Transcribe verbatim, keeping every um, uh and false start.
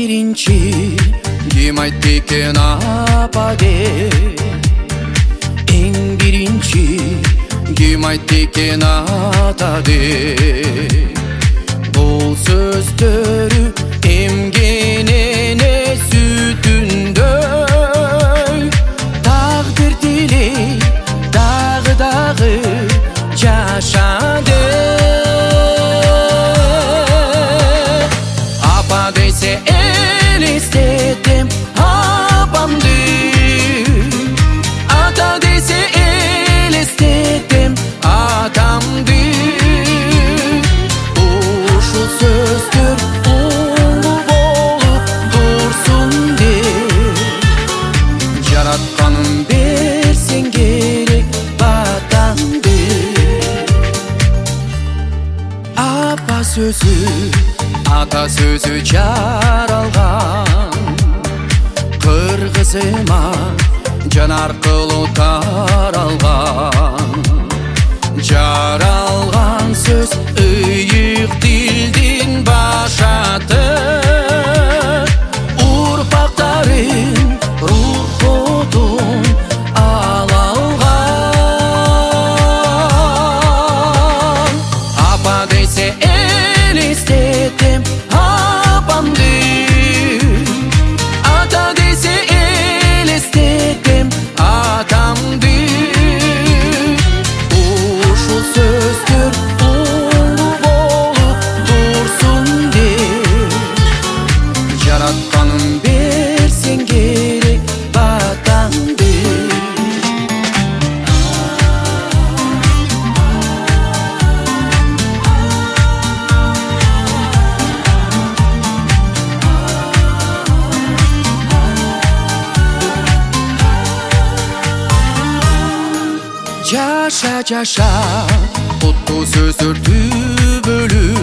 birinchi kim aytdı eкен apa de. Eng birinchi kim aytdı eкен ata de. Bul сөздөрү emgen ene sütünдөй. Taqdir diley dagы dagы жашады. Apa dese elестетем апамды. Ата десе элестетем атамды. Ушул сөздөр улуу болуп турсун деп, жаратканым берсең керек батаңды. Апа сөзү ата сөзү жаралган, кыргызыма жан аркылуу таралган. Жаралган сөз ыйык дилдин башаты, урпактарын рухотун ала алган. Апа десе элестетем апамды. Ата десе элестетем атамды. Ушул сөздөр улуу болуп турсун деп, жаратканым берсең керек батаңды. Жаша жаша куттуу сөздөр түбөлүп,